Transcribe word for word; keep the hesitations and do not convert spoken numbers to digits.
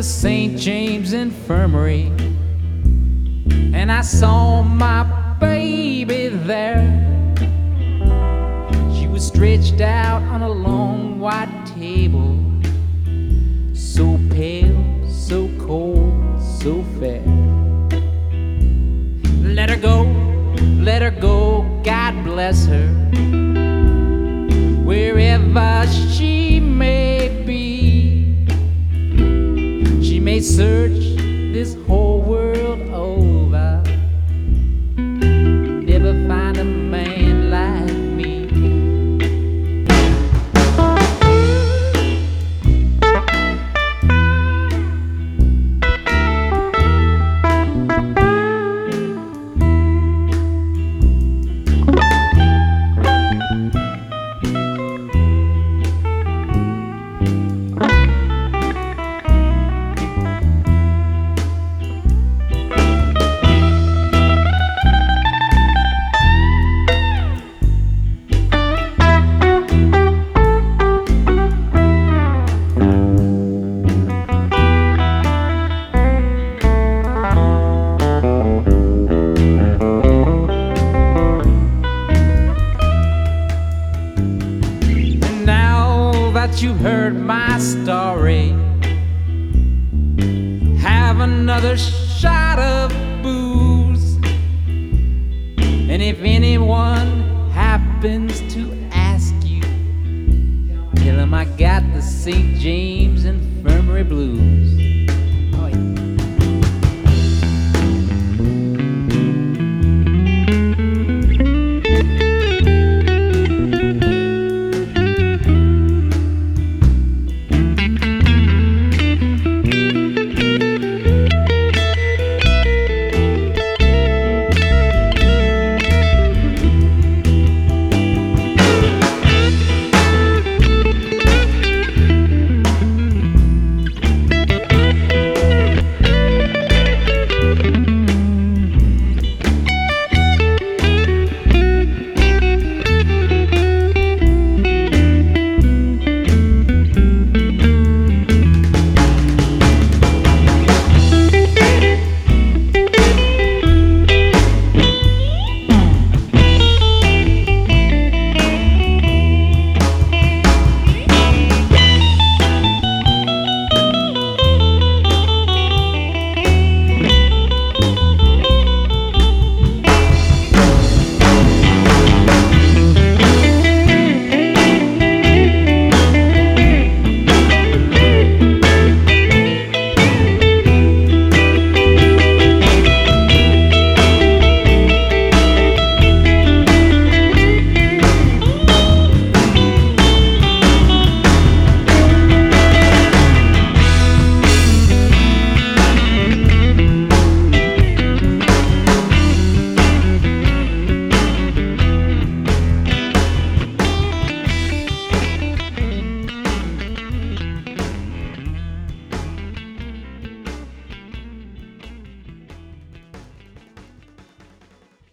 Saint James Infirmary, and I saw my baby there. She was stretched out on a long white table, so pale, so cold, so fair. Let her go, let her go, God bless her, wherever she may be. She may search this whole world over, never find a man like me. You've heard my story, have another shot of booze, and if anyone happens to ask you, tell them I got the Saint James Infirmary blues.